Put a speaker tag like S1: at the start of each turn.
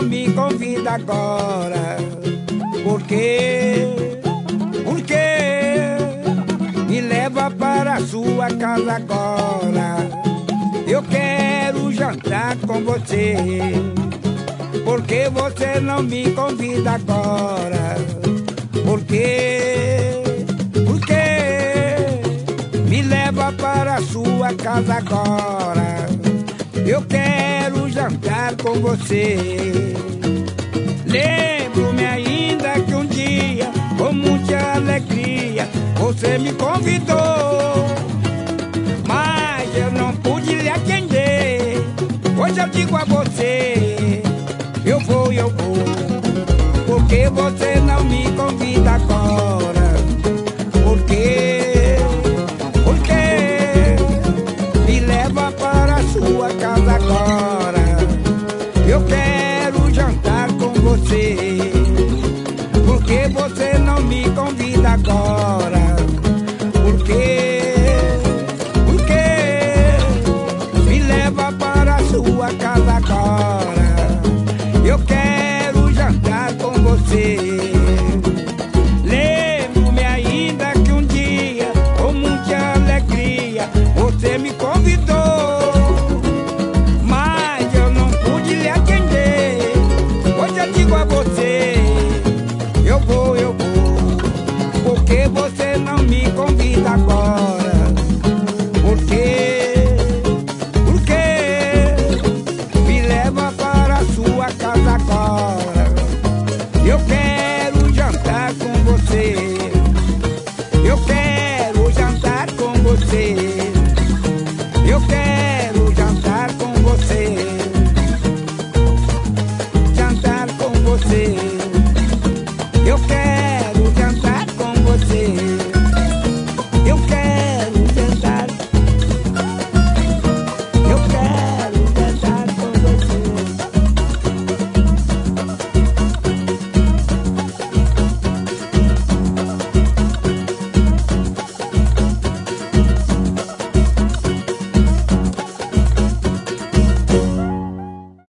S1: não me convida agora? Por quê? Por quê? Me leva para a sua casa agora. Eu quero jantar com você. Por que você não me convida agora? Por quê? Por quê? Me leva para a sua casa agora. Eu quero jantar com você. Lembro-me ainda que um dia, com muita alegria, você me convidou, mas eu não pude lhe atender. Hoje eu digo a você, eu vou, porque você não me convida agora.